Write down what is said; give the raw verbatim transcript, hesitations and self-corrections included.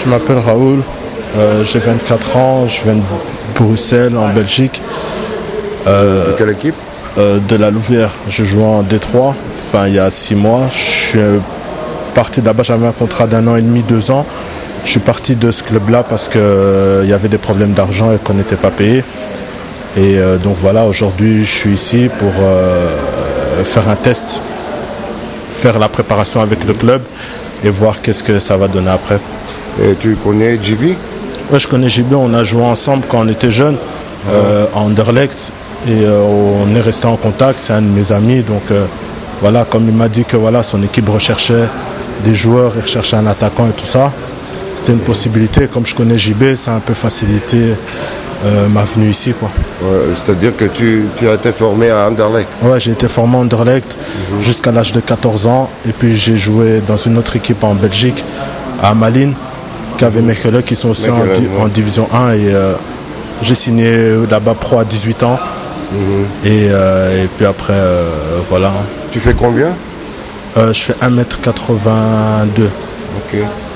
je m'appelle Raoul, euh, j'ai vingt-quatre ans, je viens de Bruxelles, en Belgique. Euh, de quelle équipe? euh, De la Louvière. Je joue en D trois, enfin il y a six mois. Je suis parti de là-bas, j'avais un contrat d'un an et demi, deux ans. Je suis parti de ce club-là parce qu'il euh, y avait des problèmes d'argent et qu'on n'était pas payé. Et euh, donc voilà, aujourd'hui je suis ici pour euh, faire un test, faire la préparation avec le club et voir qu'est-ce que ça va donner après. Et tu connais J B? Oui, je connais J B, on a joué ensemble quand on était jeunes, euh, à Anderlecht, et euh, on est resté en contact, c'est un de mes amis, donc euh, voilà, comme il m'a dit que voilà, son équipe recherchait des joueurs, il recherchait un attaquant et tout ça, c'était une possibilité. Comme je connais J B, ça a un peu facilité euh, ma venue ici, quoi. Ouais, c'est-à-dire que tu, tu as été formé à Anderlecht? Ouais, j'ai été formé à Anderlecht mm-hmm. jusqu'à l'âge de quatorze ans, et puis j'ai joué dans une autre équipe en Belgique, à Malines, qui avait Mechelen, qui sont aussi en, di ouais. en division un, et euh, j'ai signé là-bas pro à dix-huit ans. Mmh. et, euh, et puis après euh, voilà. Tu fais combien? euh, Je fais un mètre quatre-vingt-deux. Ok.